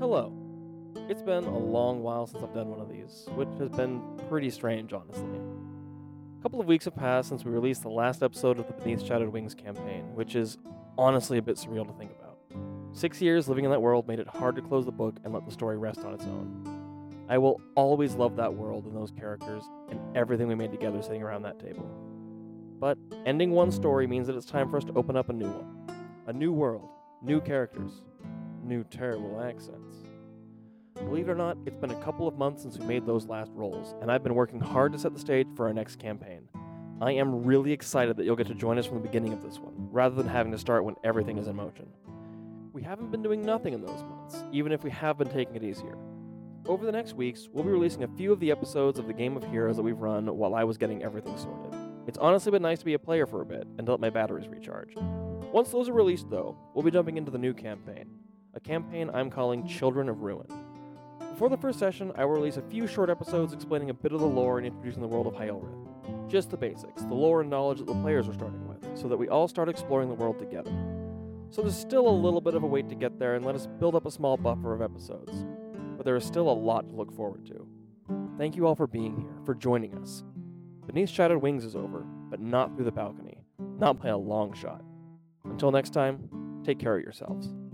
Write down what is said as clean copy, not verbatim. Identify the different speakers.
Speaker 1: Hello. It's been a long while since I've done one of these, which has been pretty strange, honestly. A couple of weeks have passed since we released the last episode of the Beneath Shadowed Wings campaign, which is honestly a bit surreal to think about. 6 years living in that world made it hard to close the book and let the story rest on its own. I will always love that world and those characters and everything we made together sitting around that table. But ending one story means that it's time for us to open up a new one. A new world, new characters, new terrible accents. Believe it or not, it's been a couple of months since we made those last rolls, and I've been working hard to set the stage for our next campaign. I am really excited that you'll get to join us from the beginning of this one, rather than having to start when everything is in motion. We haven't been doing nothing in those months, even if we have been taking it easier. Over the next weeks, we'll be releasing a few of the episodes of the Game of Heroes that we've run while I was getting everything sorted. It's honestly been nice to be a player for a bit, and to let my batteries recharge. Once those are released, though, we'll be jumping into the new campaign. A campaign I'm calling Children of Ruin. Before the first session, I will release a few short episodes explaining a bit of the lore and introducing the world of Hyelrith. Just the basics, the lore and knowledge that the players are starting with, so that we all start exploring the world together. So there's still a little bit of a wait to get there and let us build up a small buffer of episodes. But there is still a lot to look forward to. Thank you all for being here, for joining us. Beneath Shadowed Wings is over, but not through the balcony. Not by a long shot. Until next time, take care of yourselves.